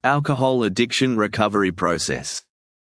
Alcohol addiction recovery process.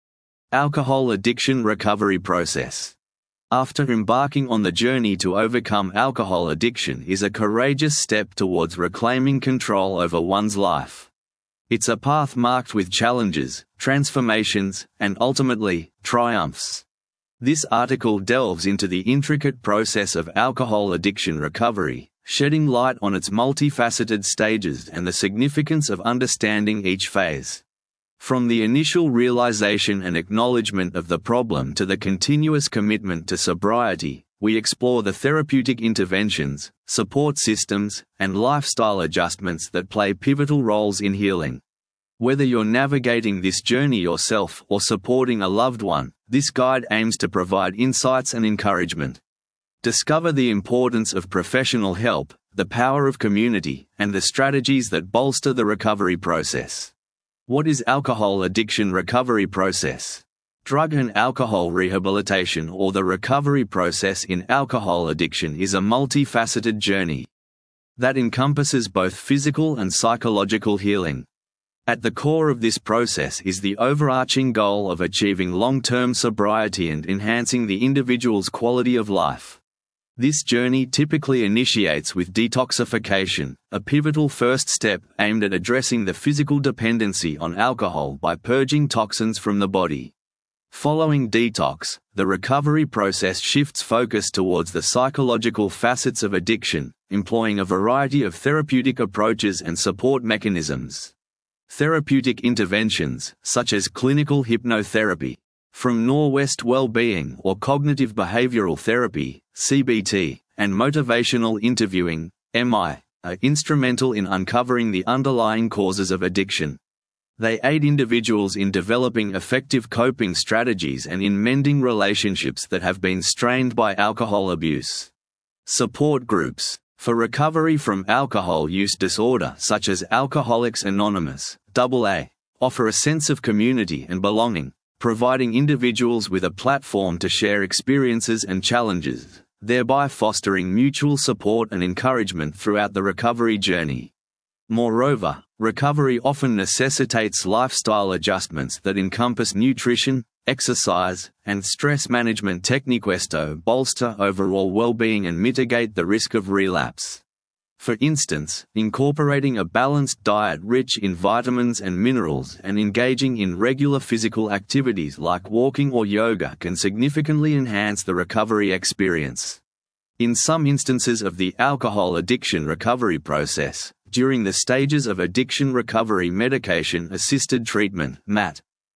Alcohol addiction recovery process. After embarking on the journey to overcome alcohol addiction is a courageous step towards reclaiming control over one's life. It's a path marked with challenges, transformations, and ultimately, triumphs. This article delves into the intricate process of alcohol addiction recovery, shedding light on its multifaceted stages and the significance of understanding each phase. From the initial realization and acknowledgement of the problem to the continuous commitment to sobriety, we explore the therapeutic interventions, support systems, and lifestyle adjustments that play pivotal roles in healing. Whether you're navigating this journey yourself or supporting a loved one, this guide aims to provide insights and encouragement. Discover the importance of professional help, the power of community, and the strategies that bolster the recovery process. What is alcohol addiction recovery process? Drug and alcohol rehabilitation, or the recovery process in alcohol addiction, is a multifaceted journey that encompasses both physical and psychological healing. At the core of this process is the overarching goal of achieving long-term sobriety and enhancing the individual's quality of life. This journey typically initiates with detoxification, a pivotal first step aimed at addressing the physical dependency on alcohol by purging toxins from the body. Following detox, the recovery process shifts focus towards the psychological facets of addiction, employing a variety of therapeutic approaches and support mechanisms. Therapeutic interventions, such as clinical hypnotherapy, from Norwest Wellbeing or cognitive behavioral therapy, CBT, and motivational interviewing, MI, are instrumental in uncovering the underlying causes of addiction. They aid individuals in developing effective coping strategies and in mending relationships that have been strained by alcohol abuse. Support groups for recovery from alcohol use disorder, such as Alcoholics Anonymous, AA, offer a sense of community and belonging, providing individuals with a platform to share experiences and challenges, thereby fostering mutual support and encouragement throughout the recovery journey. Moreover, recovery often necessitates lifestyle adjustments that encompass nutrition, exercise, and stress management techniques to bolster overall well-being and mitigate the risk of relapse. For instance, incorporating a balanced diet rich in vitamins and minerals and engaging in regular physical activities like walking or yoga can significantly enhance the recovery experience. In some instances of the alcohol addiction recovery process, during the stages of addiction recovery, medication-assisted treatment (MAT)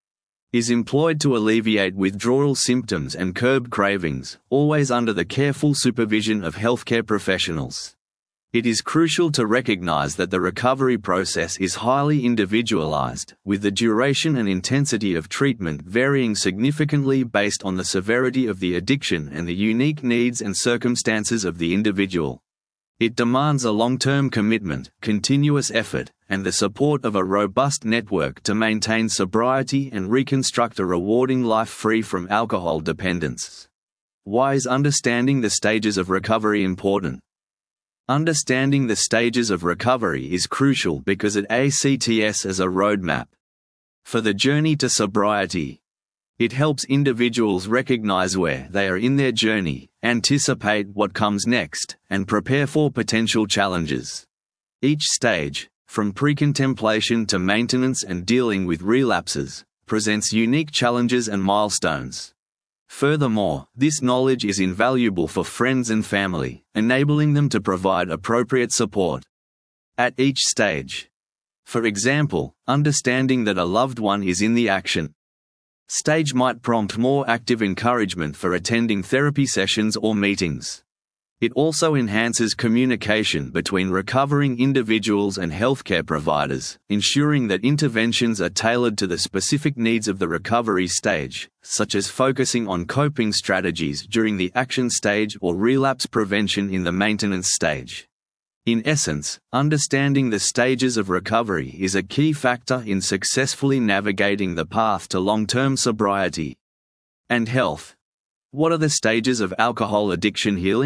is employed to alleviate withdrawal symptoms and curb cravings, always under the careful supervision of healthcare professionals. It is crucial to recognize that the recovery process is highly individualized, with the duration and intensity of treatment varying significantly based on the severity of the addiction and the unique needs and circumstances of the individual. It demands a long-term commitment, continuous effort, and the support of a robust network to maintain sobriety and reconstruct a rewarding life free from alcohol dependence. Why is understanding the stages of recovery important? Understanding the stages of recovery is crucial because it acts as a roadmap for the journey to sobriety. It helps individuals recognize where they are in their journey, anticipate what comes next, and prepare for potential challenges. Each stage, from pre-contemplation to maintenance and dealing with relapses, presents unique challenges and milestones. Furthermore, this knowledge is invaluable for friends and family, enabling them to provide appropriate support at each stage. For example, understanding that a loved one is in the action stage might prompt more active encouragement for attending therapy sessions or meetings. It also enhances communication between recovering individuals and healthcare providers, ensuring that interventions are tailored to the specific needs of the recovery stage, such as focusing on coping strategies during the action stage or relapse prevention in the maintenance stage. In essence, understanding the stages of recovery is a key factor in successfully navigating the path to long-term sobriety and health. What are the stages of alcohol addiction healing?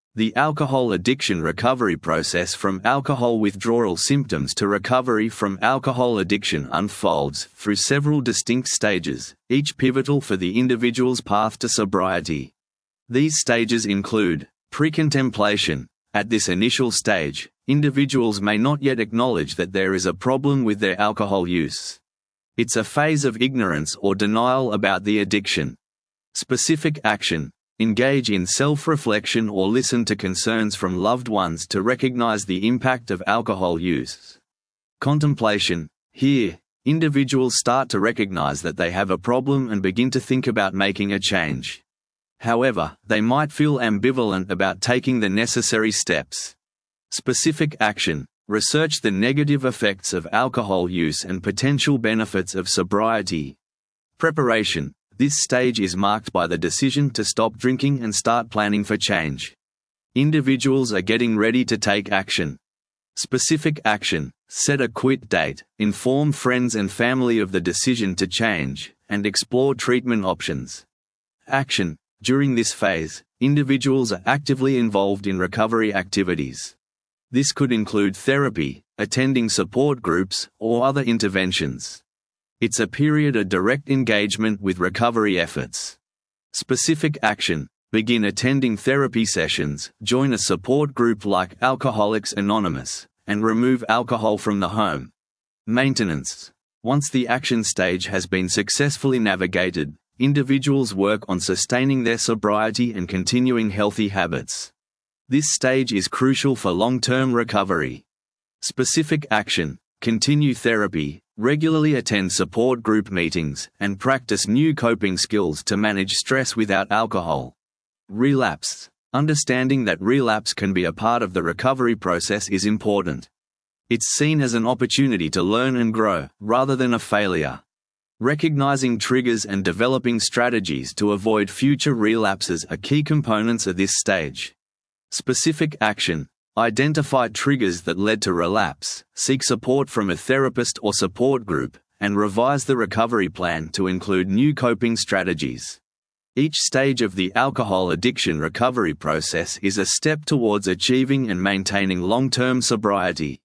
The alcohol addiction recovery process from alcohol withdrawal symptoms to recovery from alcohol addiction unfolds through several distinct stages, each pivotal for the individual's path to sobriety. These stages include pre-contemplation. At this initial stage, individuals may not yet acknowledge that there is a problem with their alcohol use. It's a phase of ignorance or denial about the addiction. Specific action. Engage in self-reflection or listen to concerns from loved ones to recognize the impact of alcohol use. Contemplation. Here, individuals start to recognize that they have a problem and begin to think about making a change. However, they might feel ambivalent about taking the necessary steps. Specific action. Research the negative effects of alcohol use and potential benefits of sobriety. Preparation. This stage is marked by the decision to stop drinking and start planning for change. Individuals are getting ready to take action. Specific action. Set a quit date, inform friends and family of the decision to change, and explore treatment options. Action. During this phase, individuals are actively involved in recovery activities. This could include therapy, attending support groups, or other interventions. It's a period of direct engagement with recovery efforts. Specific action. Begin attending therapy sessions, join a support group like Alcoholics Anonymous, and remove alcohol from the home. Maintenance. Once the action stage has been successfully navigated, individuals work on sustaining their sobriety and continuing healthy habits. This stage is crucial for long-term recovery. Specific action. Continue therapy, regularly attend support group meetings, and practice new coping skills to manage stress without alcohol. Relapse. Understanding that relapse can be a part of the recovery process is important. It's seen as an opportunity to learn and grow, rather than a failure. Recognizing triggers and developing strategies to avoid future relapses are key components of this stage. Specific action. Identify triggers that led to relapse, seek support from a therapist or support group, and revise the recovery plan to include new coping strategies. Each stage of the alcohol addiction recovery process is a step towards achieving and maintaining long-term sobriety.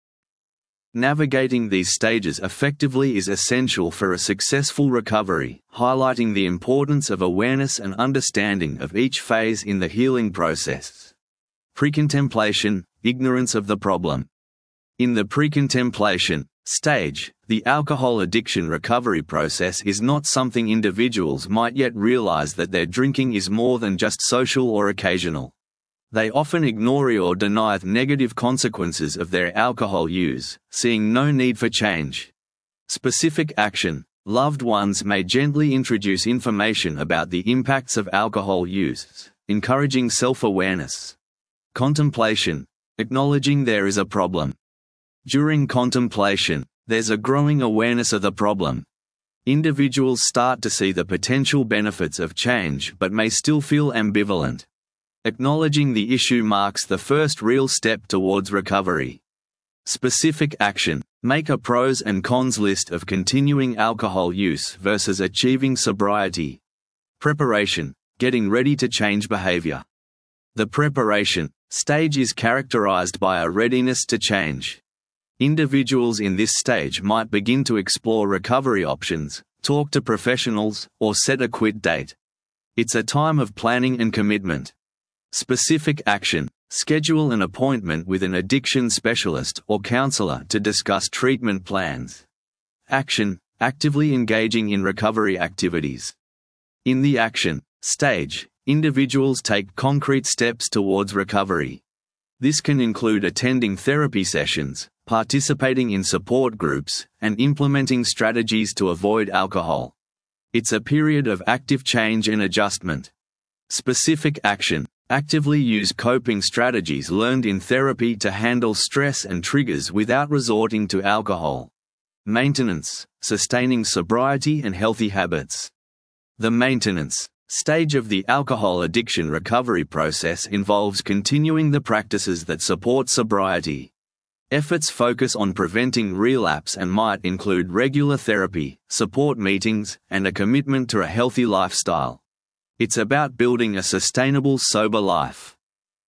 Navigating these stages effectively is essential for a successful recovery, highlighting the importance of awareness and understanding of each phase in the healing process. Pre-contemplation, ignorance of the problem. In the pre-contemplation stage, the alcohol addiction recovery process is not something individuals might yet realize that their drinking is more than just social or occasional. They often ignore or deny the negative consequences of their alcohol use, seeing no need for change. Specific action. Loved ones may gently introduce information about the impacts of alcohol use, encouraging self-awareness. Contemplation. Acknowledging there is a problem. During contemplation, there's a growing awareness of the problem. Individuals start to see the potential benefits of change but may still feel ambivalent. Acknowledging the issue marks the first real step towards recovery. Specific action. Make a pros and cons list of continuing alcohol use versus achieving sobriety. Preparation. Getting ready to change behavior. The preparation stage is characterized by a readiness to change. Individuals in this stage might begin to explore recovery options, talk to professionals, or set a quit date. It's a time of planning and commitment. Specific action. Schedule an appointment with an addiction specialist or counselor to discuss treatment plans. Action. Actively engaging in recovery activities. In the action stage, individuals take concrete steps towards recovery. This can include attending therapy sessions, participating in support groups, and implementing strategies to avoid alcohol. It's a period of active change and adjustment. Specific action. Actively use coping strategies learned in therapy to handle stress and triggers without resorting to alcohol. Maintenance. Sustaining sobriety and healthy habits. The maintenance stage of the alcohol addiction recovery process involves continuing the practices that support sobriety. Efforts focus on preventing relapse and might include regular therapy, support meetings, and a commitment to a healthy lifestyle. It's about building a sustainable sober life.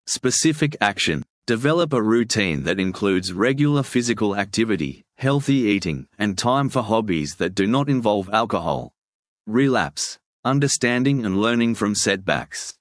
Specific action. Develop a routine that includes regular physical activity, healthy eating, and time for hobbies that do not involve alcohol. Relapse. Understanding and learning from setbacks.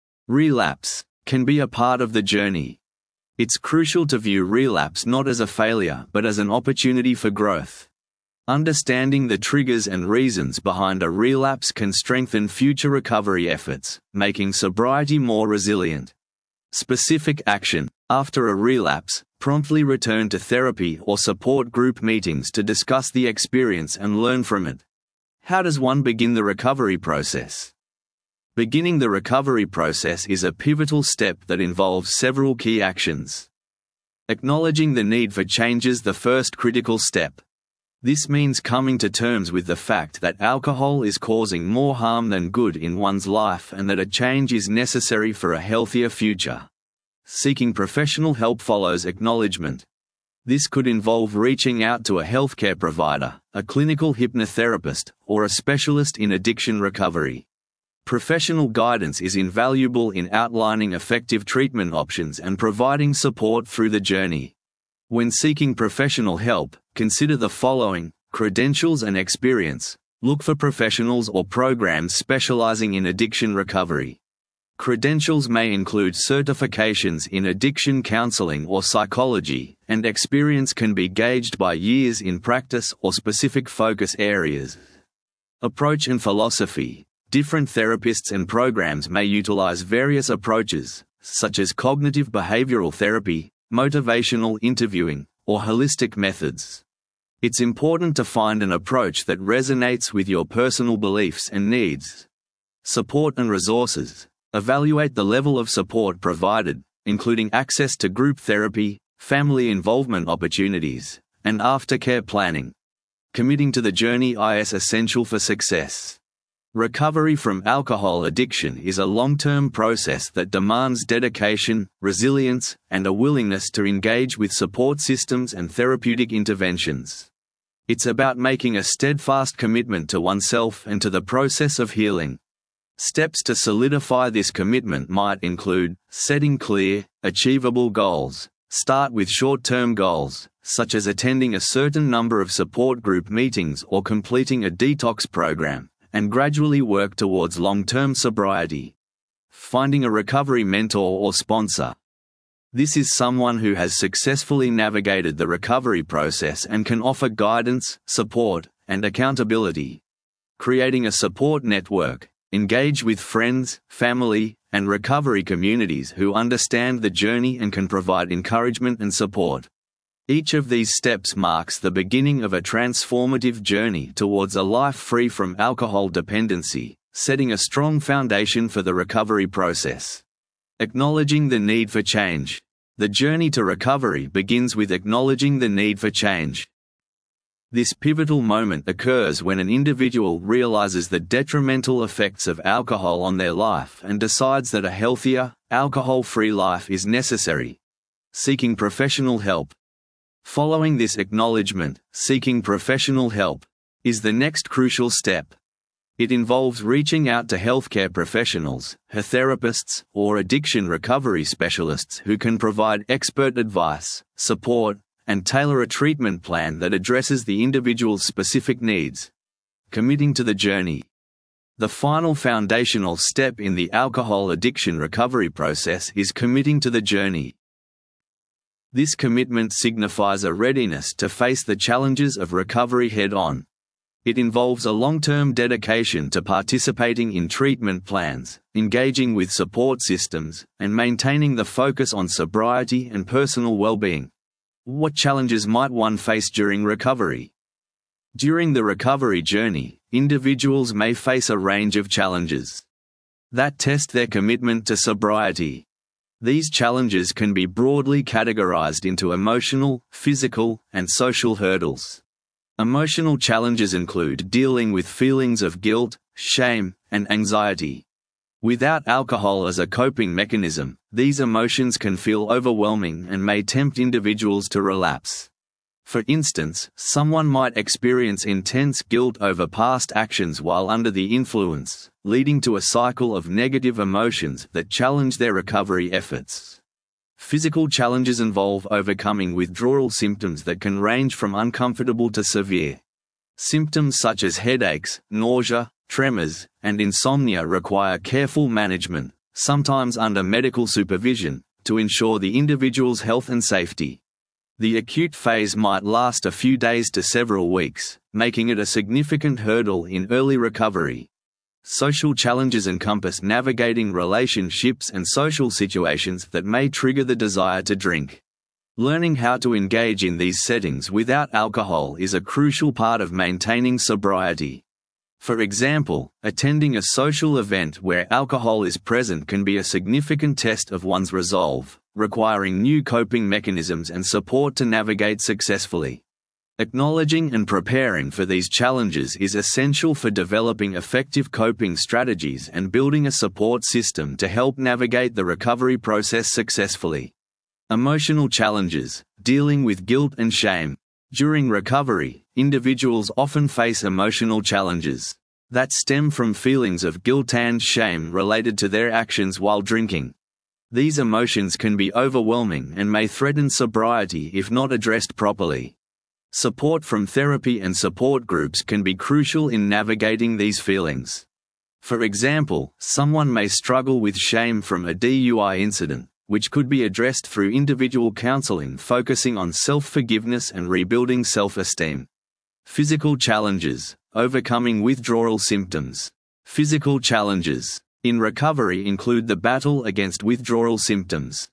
Relapse can be a part of the journey. It's crucial to view relapse not as a failure but as an opportunity for growth. Understanding the triggers and reasons behind a relapse can strengthen future recovery efforts, making sobriety more resilient. Specific action. After a relapse, promptly return to therapy or support group meetings to discuss the experience and learn from it. How does one begin the recovery process? Beginning the recovery process is a pivotal step that involves several key actions. Acknowledging the need for change is the first critical step. This means coming to terms with the fact that alcohol is causing more harm than good in one's life and that a change is necessary for a healthier future. Seeking professional help follows acknowledgement. This could involve reaching out to a healthcare provider, a clinical hypnotherapist, or a specialist in addiction recovery. Professional guidance is invaluable in outlining effective treatment options and providing support through the journey. When seeking professional help, consider the following: credentials and experience. Look for professionals or programs specializing in addiction recovery. Credentials may include certifications in addiction counseling or psychology, and experience can be gauged by years in practice or specific focus areas. Approach and philosophy. Different therapists and programs may utilize various approaches, such as cognitive behavioral therapy, motivational interviewing, or holistic methods. It's important to find an approach that resonates with your personal beliefs and needs. Support and resources. Evaluate the level of support provided, including access to group therapy, family involvement opportunities, and aftercare planning. Committing to the journey is essential for success. Recovery from alcohol addiction is a long-term process that demands dedication, resilience, and a willingness to engage with support systems and therapeutic interventions. It's about making a steadfast commitment to oneself and to the process of healing. Steps to solidify this commitment might include setting clear, achievable goals. Start with short-term goals, such as attending a certain number of support group meetings or completing a detox program, and gradually work towards long-term sobriety. Finding a recovery mentor or sponsor. This is someone who has successfully navigated the recovery process and can offer guidance, support, and accountability. Creating a support network. Engage with friends, family, and recovery communities who understand the journey and can provide encouragement and support. Each of these steps marks the beginning of a transformative journey towards a life free from alcohol dependency, setting a strong foundation for the recovery process. Acknowledging the need for change. The journey to recovery begins with acknowledging the need for change. This pivotal moment occurs when an individual realizes the detrimental effects of alcohol on their life and decides that a healthier, alcohol-free life is necessary. Seeking professional help. Following this acknowledgement, seeking professional help is the next crucial step. It involves reaching out to healthcare professionals, therapists, or addiction recovery specialists who can provide expert advice, support, and tailor a treatment plan that addresses the individual's specific needs. Committing to the journey. The final foundational step in the alcohol addiction recovery process is committing to the journey. This commitment signifies a readiness to face the challenges of recovery head-on. It involves a long-term dedication to participating in treatment plans, engaging with support systems, and maintaining the focus on sobriety and personal well-being. What challenges might one face during recovery? During the recovery journey, individuals may face a range of challenges that test their commitment to sobriety. These challenges can be broadly categorized into emotional, physical, and social hurdles. Emotional challenges include dealing with feelings of guilt, shame, and anxiety. Without alcohol as a coping mechanism, these emotions can feel overwhelming and may tempt individuals to relapse. For instance, someone might experience intense guilt over past actions while under the influence, leading to a cycle of negative emotions that challenge their recovery efforts. Physical challenges involve overcoming withdrawal symptoms that can range from uncomfortable to severe. Symptoms such as headaches, nausea, tremors, and insomnia require careful management, sometimes under medical supervision, to ensure the individual's health and safety. The acute phase might last a few days to several weeks, making it a significant hurdle in early recovery. Social challenges encompass navigating relationships and social situations that may trigger the desire to drink. Learning how to engage in these settings without alcohol is a crucial part of maintaining sobriety. For example, attending a social event where alcohol is present can be a significant test of one's resolve, requiring new coping mechanisms and support to navigate successfully. Acknowledging and preparing for these challenges is essential for developing effective coping strategies and building a support system to help navigate the recovery process successfully. Emotional challenges, dealing with guilt and shame. During recovery, individuals often face emotional challenges that stem from feelings of guilt and shame related to their actions while drinking. These emotions can be overwhelming and may threaten sobriety if not addressed properly. Support from therapy and support groups can be crucial in navigating these feelings. For example, someone may struggle with shame from a DUI incident, which could be addressed through individual counseling focusing on self-forgiveness and rebuilding self-esteem. Physical challenges, overcoming withdrawal symptoms. Physical challenges in recovery include the battle against withdrawal symptoms.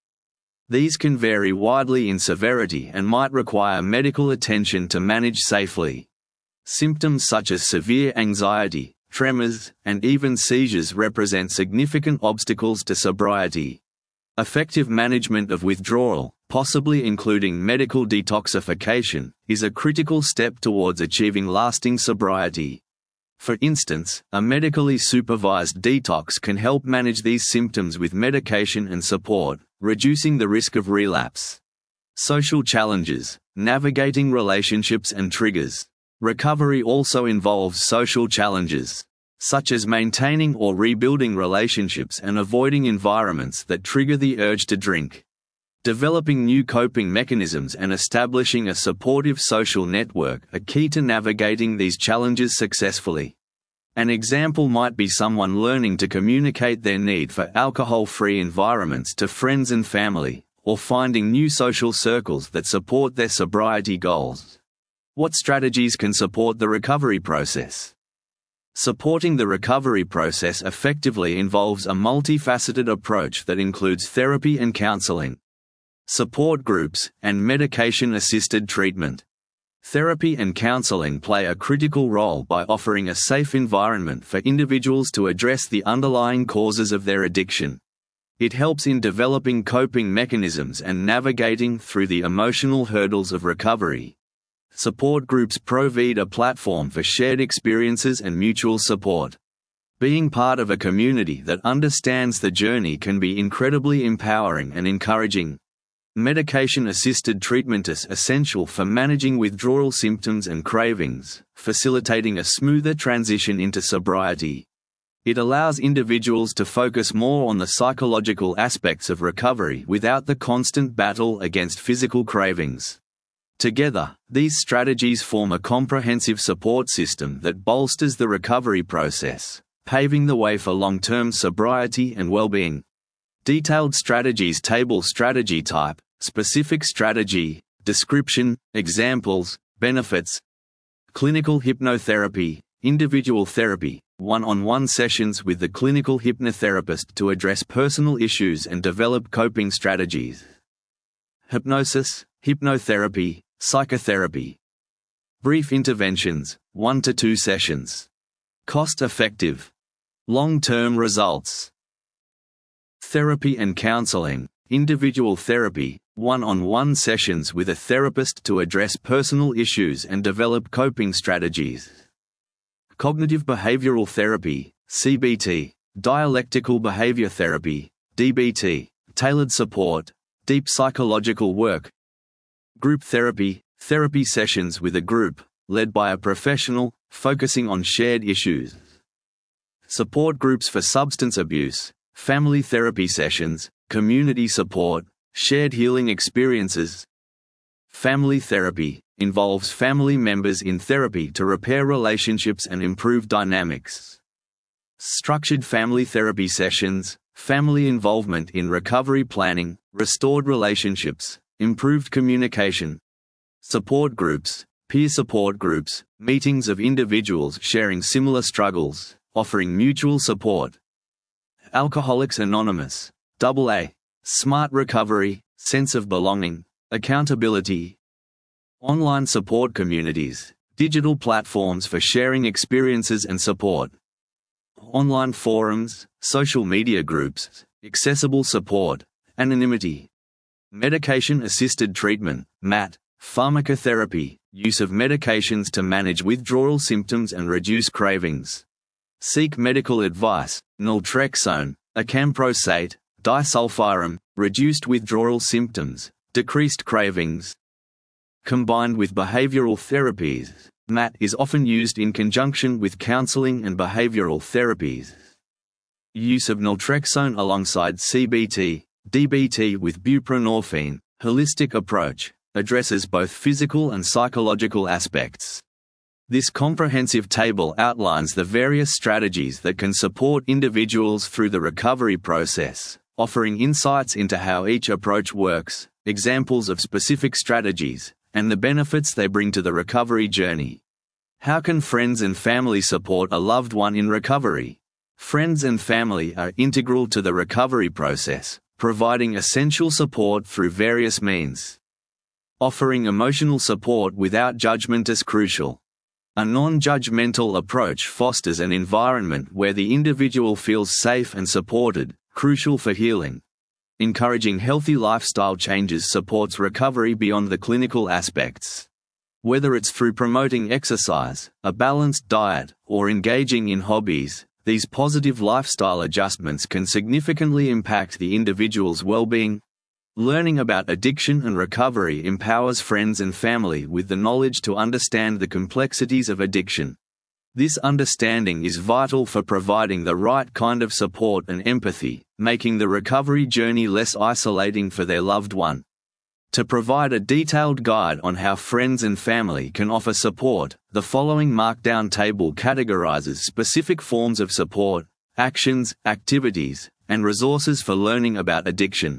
These can vary widely in severity and might require medical attention to manage safely. Symptoms such as severe anxiety, tremors, and even seizures represent significant obstacles to sobriety. Effective management of withdrawal, possibly including medical detoxification, is a critical step towards achieving lasting sobriety. For instance, a medically supervised detox can help manage these symptoms with medication and support, reducing the risk of relapse. Social challenges, navigating relationships and triggers. Recovery also involves social challenges, such as maintaining or rebuilding relationships and avoiding environments that trigger the urge to drink. Developing new coping mechanisms and establishing a supportive social network are key to navigating these challenges successfully. An example might be someone learning to communicate their need for alcohol-free environments to friends and family, or finding new social circles that support their sobriety goals. What strategies can support the recovery process? Supporting the recovery process effectively involves a multifaceted approach that includes therapy and counseling, support groups, and medication-assisted treatment. Therapy and counseling play a critical role by offering a safe environment for individuals to address the underlying causes of their addiction. It helps in developing coping mechanisms and navigating through the emotional hurdles of recovery. Support groups provide a platform for shared experiences and mutual support. Being part of a community that understands the journey can be incredibly empowering and encouraging. Medication-assisted treatment is essential for managing withdrawal symptoms and cravings, facilitating a smoother transition into sobriety. It allows individuals to focus more on the psychological aspects of recovery without the constant battle against physical cravings. Together, these strategies form a comprehensive support system that bolsters the recovery process, paving the way for long-term sobriety and well-being. Detailed strategies table: strategy type, specific strategy, description, examples, benefits. Clinical hypnotherapy, individual therapy, one-on-one sessions with the clinical hypnotherapist to address personal issues and develop coping strategies. Hypnosis, hypnotherapy, psychotherapy. Brief interventions, 1 to 2 sessions. Cost-effective. Long-term results. Therapy and counseling, individual therapy, one-on-one sessions with a therapist to address personal issues and develop coping strategies. Cognitive behavioral therapy, CBT, dialectical behavior therapy, DBT, tailored support, deep psychological work. Group therapy, therapy sessions with a group, led by a professional, focusing on shared issues. Support groups for substance abuse, family therapy sessions, community support, Shared healing experiences. Family therapy involves family members in therapy to repair relationships and improve dynamics. Structured family therapy sessions, family involvement in recovery planning, restored relationships, improved communication. Support groups, peer support groups, meetings of individuals sharing similar struggles, offering mutual support. Alcoholics Anonymous, AA. Smart recovery, sense of belonging, accountability. Online support communities, digital platforms for sharing experiences and support. Online forums, social media groups, accessible support, anonymity. Medication-assisted treatment, MAT, pharmacotherapy, use of medications to manage withdrawal symptoms and reduce cravings. Seek medical advice, naltrexone, acamprosate, disulfiram, reduced withdrawal symptoms, decreased cravings. Combined with behavioral therapies, MAT is often used in conjunction with counseling and behavioral therapies. Use of naltrexone alongside CBT, DBT with buprenorphine, holistic approach, addresses both physical and psychological aspects. This comprehensive table outlines the various strategies that can support individuals through the recovery process, offering insights into how each approach works, examples of specific strategies, and the benefits they bring to the recovery journey. How can friends and family support a loved one in recovery? Friends and family are integral to the recovery process, providing essential support through various means. Offering emotional support without judgment is crucial. A non-judgmental approach fosters an environment where the individual feels safe and supported, crucial for healing. Encouraging healthy lifestyle changes supports recovery beyond the clinical aspects. Whether it's through promoting exercise, a balanced diet, or engaging in hobbies, these positive lifestyle adjustments can significantly impact the individual's well-being. Learning about addiction and recovery empowers friends and family with the knowledge to understand the complexities of addiction. This understanding is vital for providing the right kind of support and empathy, making the recovery journey less isolating for their loved one. To provide a detailed guide on how friends and family can offer support, the following markdown table categorizes specific forms of support, actions, activities, and resources for learning about addiction.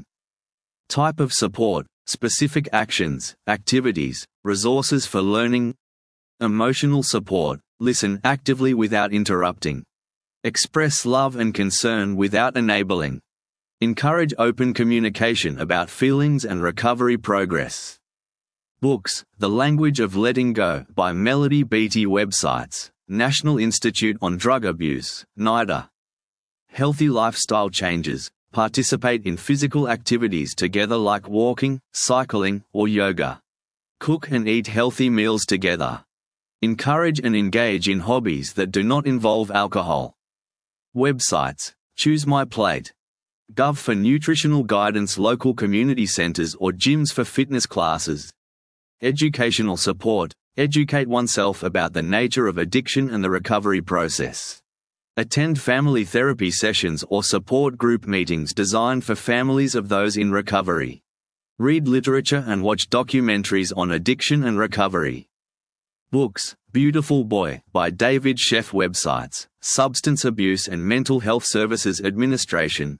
Type of support, specific actions, activities, resources for learning. Emotional support, listen actively without interrupting. Express love and concern without enabling. Encourage open communication about feelings and recovery progress. Books, The Language of Letting Go by Melody Beattie. Websites, National Institute on Drug Abuse, NIDA. Healthy lifestyle changes, participate in physical activities together like walking, cycling, or yoga. Cook and eat healthy meals together. Encourage and engage in hobbies that do not involve alcohol. Websites, Choose My Plate. Gov for nutritional guidance, local community centers or gyms for fitness classes. Educational support, educate oneself about the nature of addiction and the recovery process. Attend family therapy sessions or support group meetings designed for families of those in recovery. Read literature and watch documentaries on addiction and recovery. Books, Beautiful Boy by David Sheff. Websites, Substance Abuse and Mental Health Services Administration,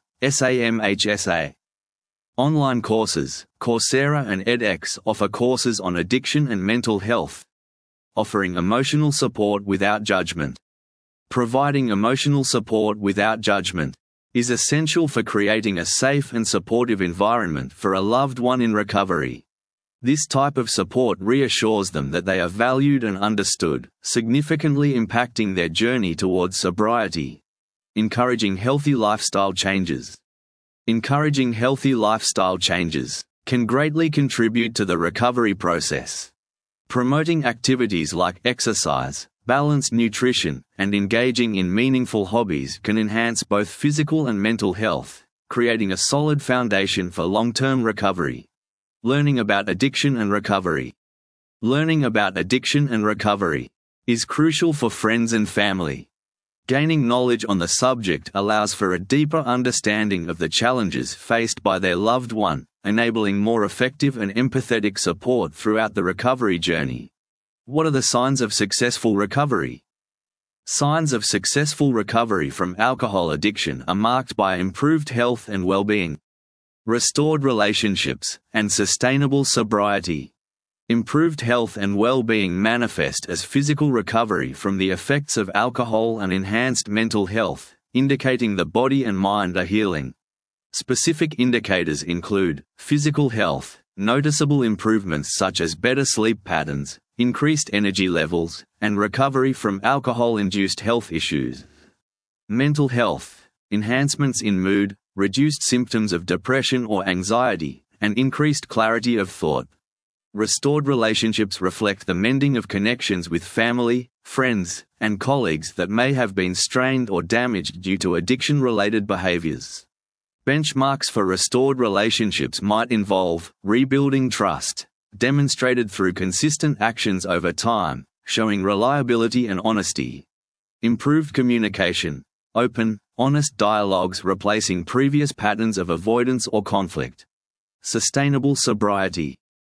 SAMHSA. Online courses, Coursera and edX offer courses on addiction and mental health. Offering emotional support without judgment. Providing emotional support without judgment is essential for creating a safe and supportive environment for a loved one in recovery. This type of support reassures them that they are valued and understood, significantly impacting their journey towards sobriety. Encouraging healthy lifestyle changes. Encouraging healthy lifestyle changes can greatly contribute to the recovery process. Promoting activities like exercise, balanced nutrition, and engaging in meaningful hobbies can enhance both physical and mental health, creating a solid foundation for long-term recovery. Learning about addiction and recovery. Learning about addiction and recovery is crucial for friends and family. Gaining knowledge on the subject allows for a deeper understanding of the challenges faced by their loved one, enabling more effective and empathetic support throughout the recovery journey. What are the signs of successful recovery? Signs of successful recovery from alcohol addiction are marked by improved health and well-being, restored relationships, and sustainable sobriety. Improved health and well-being manifest as physical recovery from the effects of alcohol and enhanced mental health, indicating the body and mind are healing. Specific indicators include physical health, noticeable improvements such as better sleep patterns, increased energy levels, and recovery from alcohol-induced health issues. Mental health, enhancements in mood, reduced symptoms of depression or anxiety, and increased clarity of thought. Restored relationships reflect the mending of connections with family, friends, and colleagues that may have been strained or damaged due to addiction-related behaviors. Benchmarks for restored relationships might involve rebuilding trust, demonstrated through consistent actions over time, showing reliability and honesty. Improved communication, open, honest dialogues replacing previous patterns of avoidance or conflict. Sustainable sobriety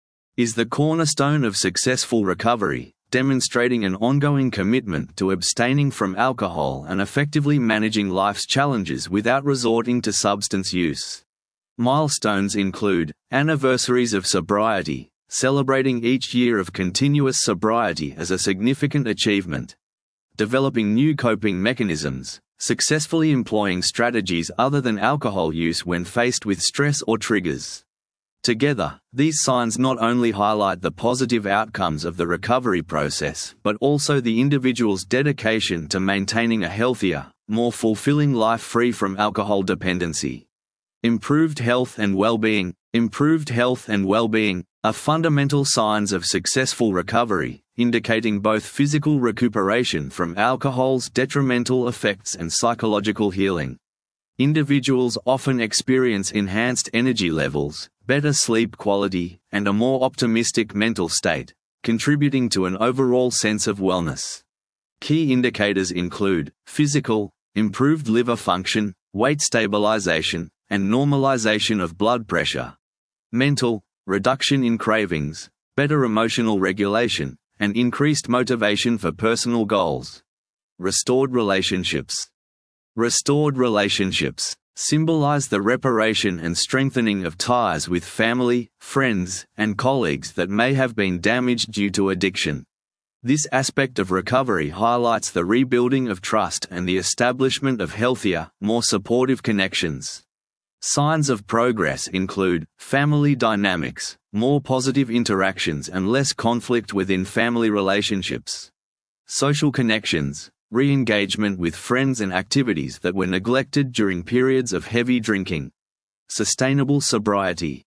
is the cornerstone of successful recovery, demonstrating an ongoing commitment to abstaining from alcohol and effectively managing life's challenges without resorting to substance use. Milestones include anniversaries of sobriety, celebrating each year of continuous sobriety as a significant achievement. Developing new coping mechanisms, successfully employing strategies other than alcohol use when faced with stress or triggers. Together, these signs not only highlight the positive outcomes of the recovery process but also the individual's dedication to maintaining a healthier, more fulfilling life free from alcohol dependency. Improved health and well-being are fundamental signs of successful recovery, indicating both physical recuperation from alcohol's detrimental effects and psychological healing. Individuals often experience enhanced energy levels, better sleep quality, and a more optimistic mental state, contributing to an overall sense of wellness. Key indicators include physical, improved liver function, weight stabilization, and normalization of blood pressure. Mental, reduction in cravings, better emotional regulation, and increased motivation for personal goals. Restored relationships symbolize the reparation and strengthening of ties with family, friends, and colleagues that may have been damaged due to addiction. This aspect of recovery highlights the rebuilding of trust and the establishment of healthier, more supportive connections. Signs of progress include family dynamics, more positive interactions and less conflict within family relationships. Social connections, re-engagement with friends and activities that were neglected during periods of heavy drinking. Sustainable sobriety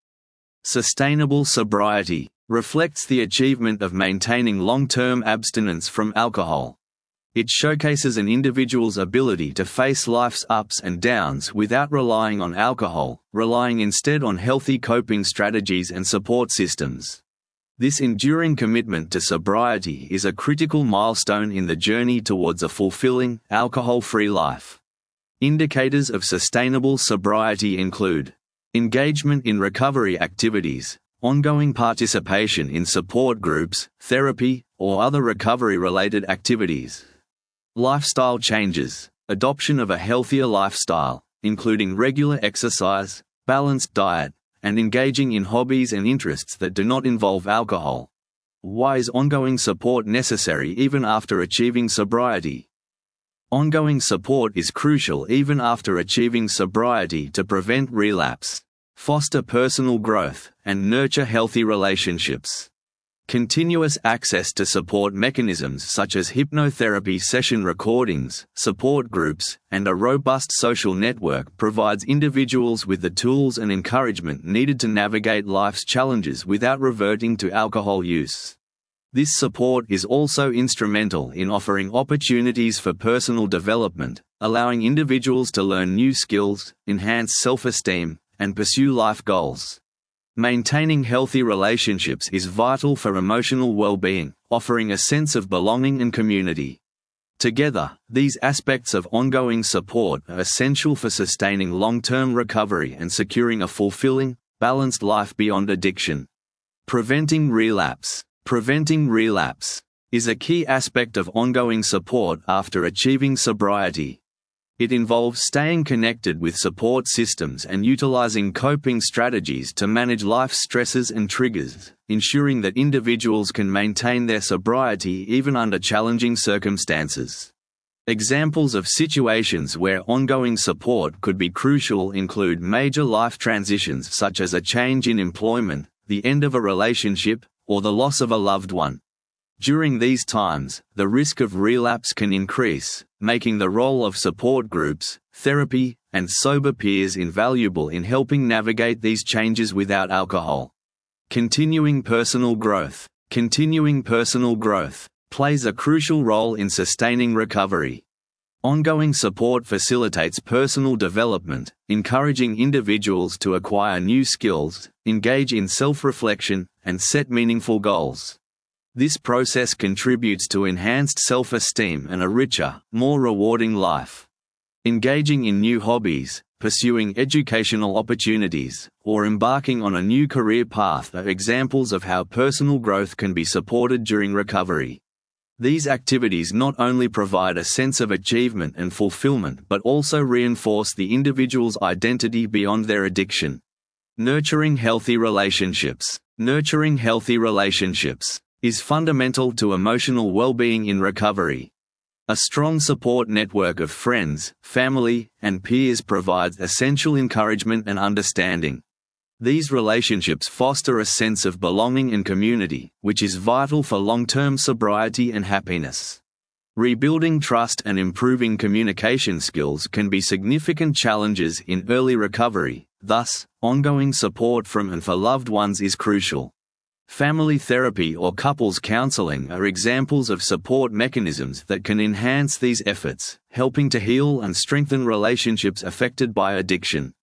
reflects the achievement of maintaining long-term abstinence from alcohol. It showcases an individual's ability to face life's ups and downs without relying on alcohol, relying instead on healthy coping strategies and support systems. This enduring commitment to sobriety is a critical milestone in the journey towards a fulfilling, alcohol-free life. Indicators of sustainable sobriety include engagement in recovery activities, ongoing participation in support groups, therapy, or other recovery-related activities. Lifestyle changes, adoption of a healthier lifestyle, including regular exercise, balanced diet, and engaging in hobbies and interests that do not involve alcohol. Why is ongoing support necessary even after achieving sobriety? Ongoing support is crucial even after achieving sobriety to prevent relapse, foster personal growth, and nurture healthy relationships. Continuous access to support mechanisms such as hypnotherapy session recordings, support groups, and a robust social network provides individuals with the tools and encouragement needed to navigate life's challenges without reverting to alcohol use. This support is also instrumental in offering opportunities for personal development, allowing individuals to learn new skills, enhance self-esteem, and pursue life goals. Maintaining healthy relationships is vital for emotional well-being, offering a sense of belonging and community. Together, these aspects of ongoing support are essential for sustaining long-term recovery and securing a fulfilling, balanced life beyond addiction. Preventing relapse. Preventing relapse is a key aspect of ongoing support after achieving sobriety. It involves staying connected with support systems and utilizing coping strategies to manage life's stresses and triggers, ensuring that individuals can maintain their sobriety even under challenging circumstances. Examples of situations where ongoing support could be crucial include major life transitions such as a change in employment, the end of a relationship, or the loss of a loved one. During these times, the risk of relapse can increase, making the role of support groups, therapy, and sober peers invaluable in helping navigate these changes without alcohol. Continuing personal growth. Continuing personal growth plays a crucial role in sustaining recovery. Ongoing support facilitates personal development, encouraging individuals to acquire new skills, engage in self-reflection, and set meaningful goals. This process contributes to enhanced self-esteem and a richer, more rewarding life. Engaging in new hobbies, pursuing educational opportunities, or embarking on a new career path are examples of how personal growth can be supported during recovery. These activities not only provide a sense of achievement and fulfillment but also reinforce the individual's identity beyond their addiction. Nurturing healthy relationships. Nurturing healthy relationships is fundamental to emotional well-being in recovery. A strong support network of friends, family, and peers provides essential encouragement and understanding. These relationships foster a sense of belonging and community, which is vital for long-term sobriety and happiness. Rebuilding trust and improving communication skills can be significant challenges in early recovery, thus, ongoing support from and for loved ones is crucial. Family therapy or couples counseling are examples of support mechanisms that can enhance these efforts, helping to heal and strengthen relationships affected by addiction.